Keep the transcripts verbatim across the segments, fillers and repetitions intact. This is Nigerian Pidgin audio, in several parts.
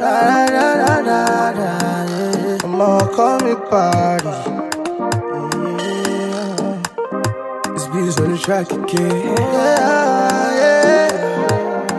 Da da da da da, yeah. Mama call me party. Yeah. This beat is on the track again. Yeah, yeah.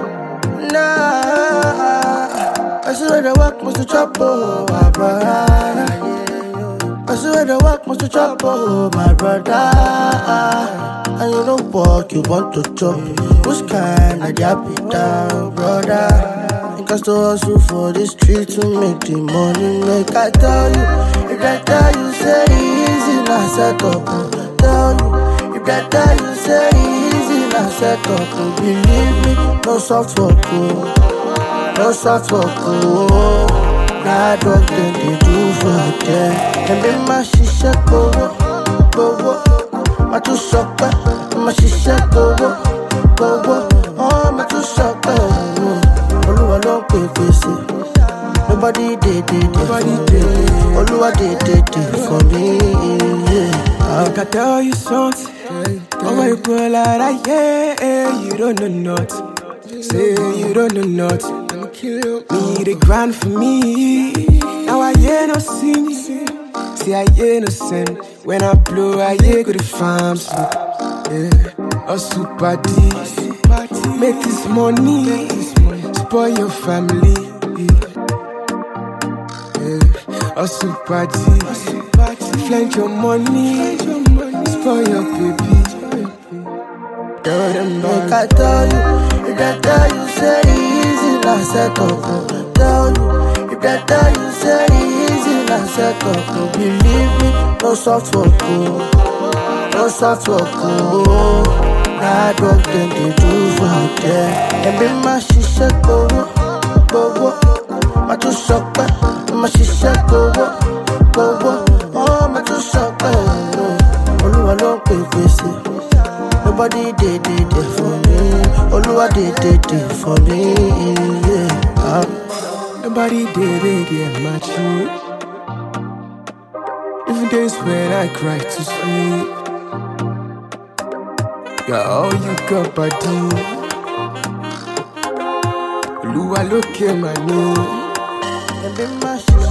Nah, I swear the work must to trouble, my brother. I swear the work must to trouble, my brother. And you don't walk, you want to chop. Who's kind of happy down, brother? Because to hustle for the street to make the money. Make I tell you, if I tell you, say easy, not set up. Tell you, if I tell you, say easy, not set up. Believe me, no soft work, oh. No soft work, oh. Hard work then they do for them. And be my shisha go, go, go. My two supper, my shisha go, go, go. Oh, my two supper. Oluwa ló ń pè pèsè. Nobody did did nobody did. Oluwa did did did for me. I can tell you something. Oh my girl, like yeah, you don't know nothing. Say you don't know nothing. Me the grind for me. Now I hear no sing. See I hear no sing. When I blow, I hear go the farms. Yeah, a super D. Make this money. Spoil your family. Yeah, a super G. Flank your money. Spoil your baby. Tell them Make I tell you, if I tell you, say easy, not set up. Tell you, if I tell you, say easy, not set up. Believe me, no soft work, oh. No soft work, oh. Hard work, then they do for them. And be my shisha go, go, go. My two supper, my shisha go, go, go. Oh, my two supper, Oluwa ló ń pè pèsè. Nobody did did it for me. Oluwa did did it for me. Yeah. Uh. Nobody did it, yeah, my truth. Even days when I cry to sleep. Got all you got, buddy. Oluwa look at my name. And be my